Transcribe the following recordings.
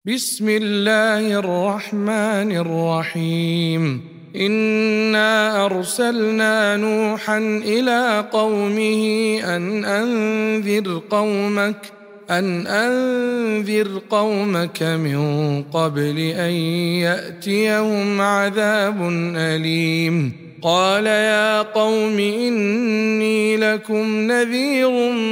بسم الله الرحمن الرحيم. إنا أرسلنا نوحا إلى قومه أن أنذر قومك من قبل أن يأتيهم عذاب أليم. قال يا قوم إني لكم نذير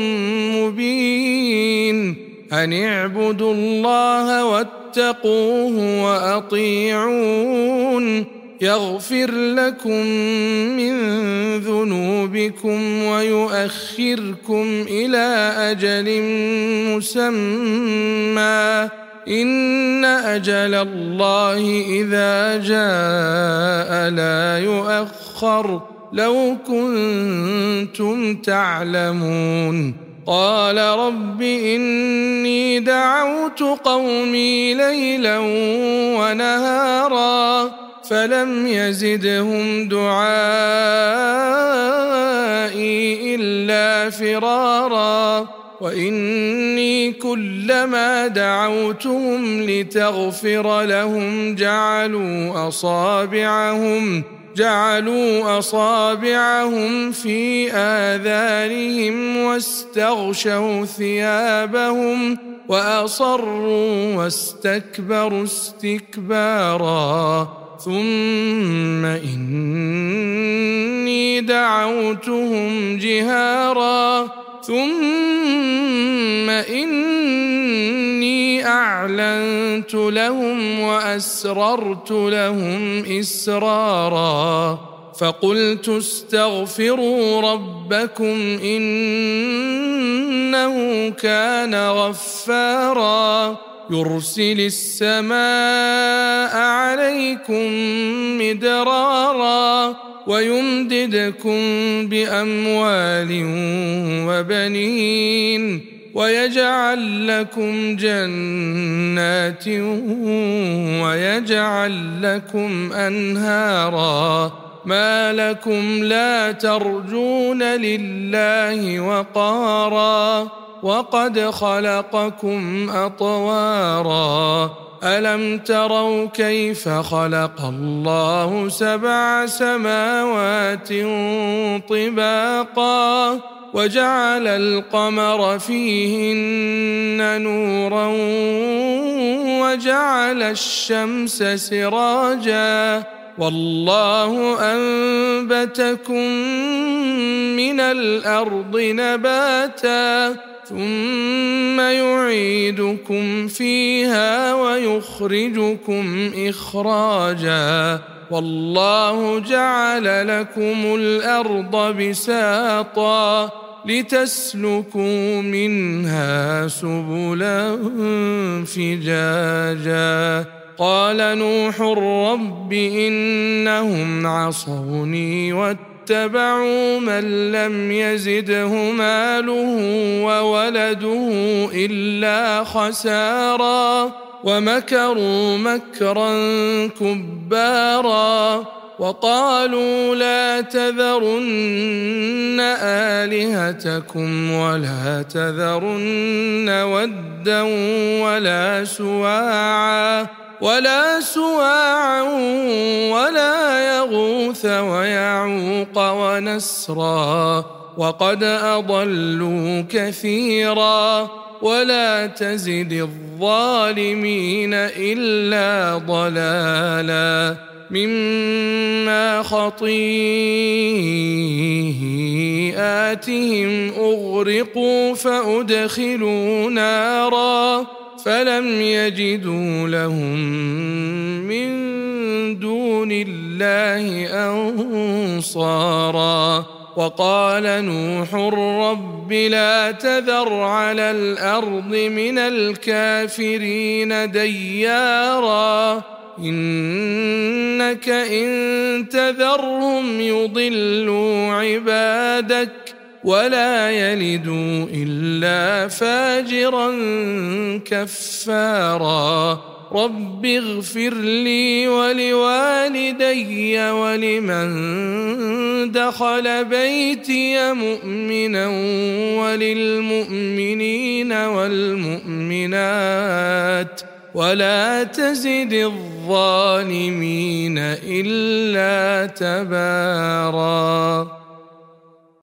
مبين أن اعبدوا الله واتقوه وأطيعون يغفر لكم من ذنوبكم ويؤخركم إلى أجل مسمى إن أجل الله إذا جاء لا يؤخر لو كنتم تعلمون. قال رب إني دعوت قومي ليلا ونهارا فلم يزدهم دعائي إلا فرارا وإني كلما دعوتهم لتغفر لهم جعلوا أصابعهم في آذانهم واستغشوا ثيابهم وأصروا واستكبروا استكبارا ثم إني دعوتهم جهارا ثم إني أعلنت لهم وأسررت لهم إسرارا فقلت استغفروا ربكم إنه كان غفارا يرسل السماء عليكم مدرارا ويمددكم بأموال وبنين ويجعل لكم جنات ويجعل لكم أنهارا ما لكم لا ترجون لله وقارا وقد خلقكم أطوارا ألم تروا كيف خلق الله 7 سماوات طباقا وجعل القمر فيهن نورا وجعل الشمس سراجا والله أنبتكم من الأرض نباتا ثم يعيدكم فيها ويخرجكم إخراجا والله جعل لكم الأرض بساطا لتسلكوا منها سبلا فجاجا قال نوح رب إنهم عصوني واتبعوا من لم يزده ماله وولده إلا خسارا ومكروا مكرا كبارا وقالوا لا تذرن آلهتكم ولا تذرن ودا ولا سواعا ولا يغوث ويعوق ونسرا وقد أضلوا كثيرا ولا تزد الظالمين إلا ضلالا مما خطيئاتهم أغرقوا فأدخلوا نارا فلم يجدوا لهم من دون الله أنصارا وقال نوح رب لا تذر على الأرض من الكافرين ديارا إنك إن تذرهم يضلوا عبادك ولا يلدوا إلا فاجرا كفارا رب اغفر لي ولوالدي ولمن دخل بيتي مؤمنا وللمؤمنين والمؤمنات ولا تزد الظالمين إلا تباراً.